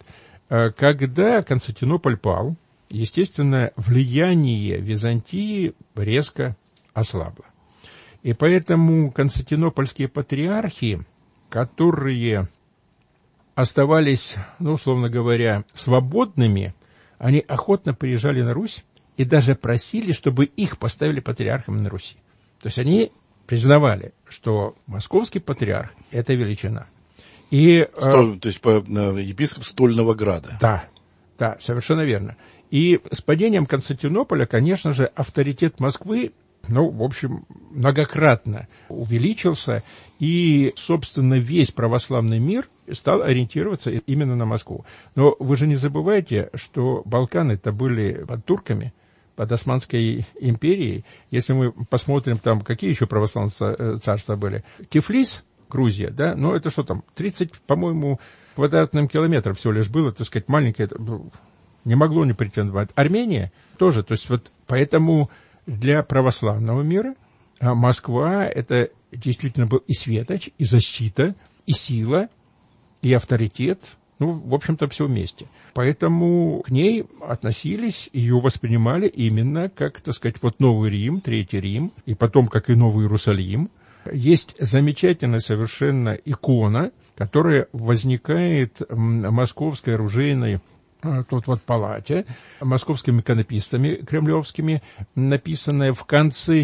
Когда Константинополь пал, естественно, влияние Византии резко ослабло. И поэтому константинопольские патриархи, которые оставались, ну, условно говоря, свободными, они охотно приезжали на Русь и даже просили, чтобы их поставили патриархами на Руси. То есть они признавали, что московский патриарх – это величина. И, то есть епископ Стольного Града. Да, да, совершенно верно. И с падением Константинополя, конечно же, авторитет Москвы, ну, в общем, многократно увеличился, и, собственно, весь православный мир стал ориентироваться именно на Москву. Но вы же не забывайте, что Балканы-то были под турками, под Османской империей. Если мы посмотрим, там, какие еще православные царства были. Тифлис, Грузия, да, но это что там, 30, по-моему, квадратных километров всего лишь было, так сказать, маленькое, не могло не претендовать. Армения тоже, то есть вот поэтому для православного мира Москва это действительно был и светоч, и защита, и сила, и авторитет, ну, в общем-то, все вместе. Поэтому к ней относились, ее воспринимали именно как, так сказать, вот Новый Рим, Третий Рим, и потом как и Новый Иерусалим. Есть замечательная совершенно икона, которая возникает в Московской оружейной тут вот палате, московскими иконописцами кремлевскими, написанная в конце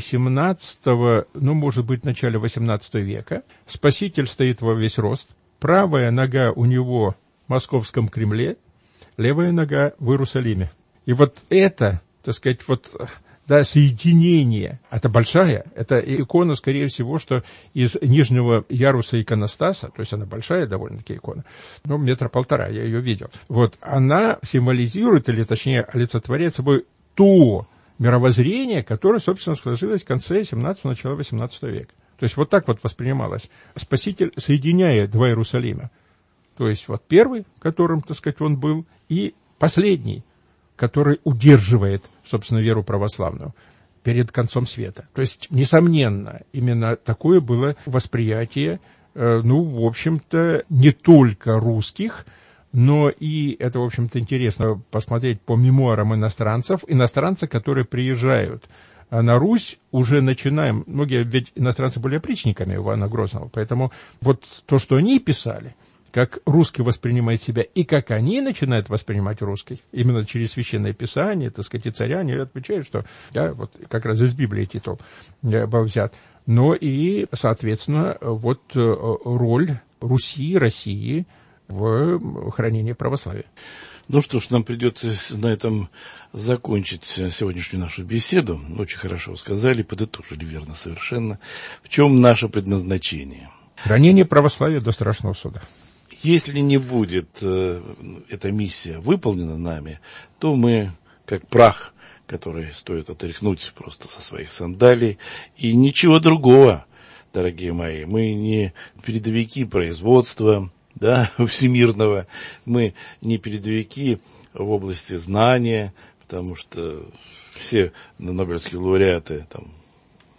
17-го, ну, может быть, в начале 18 века. Спаситель стоит во весь рост, правая нога у него в московском Кремле, левая нога в Иерусалиме. И вот это, так сказать, вот, да, соединение, это большая, это икона, скорее всего, что из нижнего яруса иконостаса, то есть она большая довольно-таки икона, ну, 1,5 метра, я ее видел. Вот, она символизирует, или точнее олицетворяет собой то мировоззрение, которое, собственно, сложилось в конце 17-го, начала 18 века. То есть вот так вот воспринималось. Спаситель, соединяя два Иерусалима. То есть вот первый, которым, так сказать, он был, и последний, который удерживает, собственно, веру православную перед концом света. То есть, несомненно, именно такое было восприятие, ну, в общем-то, не только русских, но и, это, в общем-то, интересно посмотреть по мемуарам иностранцев, которые приезжают на Русь, уже начинаем, многие ведь иностранцы были опричниками Ивана Грозного, поэтому вот то, что они писали, как русский воспринимает себя и как они начинают воспринимать русских, именно через Священное Писание, так сказать, и царя, они отвечают, что, да, вот как раз из Библии титул был взят. Но и, соответственно, вот роль Руси, России в хранении православия. Ну что ж, нам придется на этом закончить сегодняшнюю нашу беседу. Очень хорошо сказали, подытожили верно совершенно. В чем наше предназначение? Хранение православия до страшного суда. Если не будет эта миссия выполнена нами, то мы, как прах, который стоит отряхнуть просто со своих сандалий, и ничего другого, дорогие мои. Мы не передовики производства, да, всемирного, мы не передовики в области знания, потому что все нобелевские лауреаты там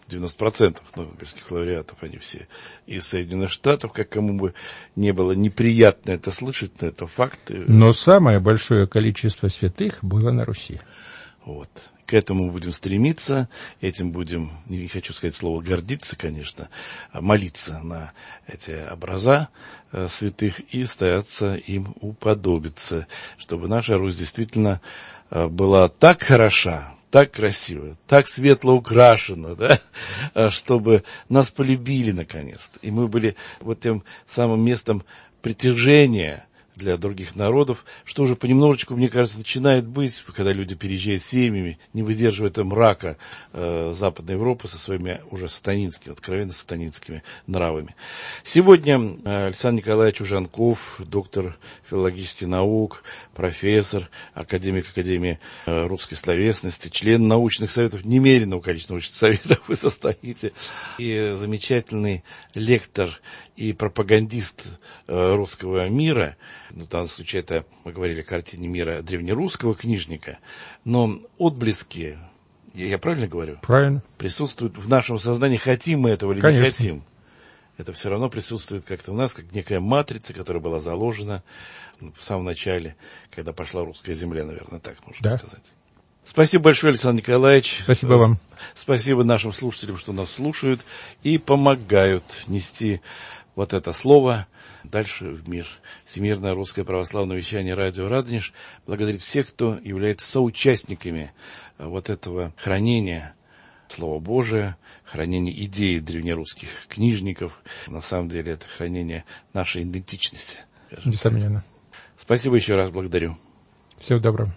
90% нобелевских лауреатов, они все из Соединенных Штатов, как кому бы не было неприятно это слышать, но это факты. Но самое большое количество святых было на Руси. Вот. К этому будем стремиться, этим будем, не хочу сказать слово гордиться, конечно, а молиться на эти образа святых и стараться им уподобиться, чтобы наша Русь действительно была так хороша, так красиво, так светло украшена, да, чтобы нас полюбили наконец-то. И мы были вот тем самым местом притяжения для других народов, что уже понемножечку, мне кажется, начинает быть, когда люди переезжают семьями, не выдерживая мрака Западной Европы со своими уже сатанинскими, откровенно сатанинскими нравами. Сегодня Александр Николаевич Ужанков, доктор филологических наук, профессор, академик Академии русской словесности, член научных советов, немеренного количества научных советов вы состоите, и замечательный лектор и пропагандист русского мира. В данном случае это, мы говорили о картине мира древнерусского книжника, но отблески, я правильно говорю? Правильно. Присутствуют в нашем сознании, хотим мы этого или Конечно. не хотим. Это все равно присутствует как-то у нас, как некая матрица, которая была заложена в самом начале, когда пошла русская земля, наверное, так можно сказать. Спасибо большое, Александр Николаевич. Спасибо вам. Спасибо нашим слушателям, что нас слушают и помогают нести вот это слово дальше в мир. Всемирное русское православное вещание радио «Радонеж» благодарит всех, кто является соучастниками вот этого хранения Слова Божия, хранения идеи древнерусских книжников. На самом деле это хранение нашей идентичности. Несомненно. Спасибо еще раз, благодарю. Всего доброго.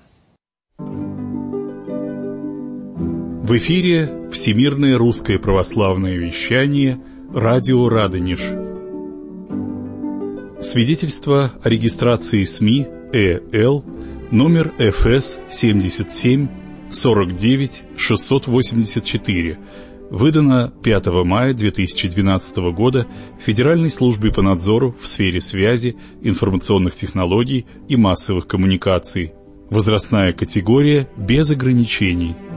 В эфире Всемирное русское православное вещание радио «Радонеж». Свидетельство о регистрации СМИ ЭЛ номер ФС 77 49 684, выдано 5 мая 2012 года Федеральной службой по надзору в сфере связи, информационных технологий и массовых коммуникаций. Возрастная категория без ограничений.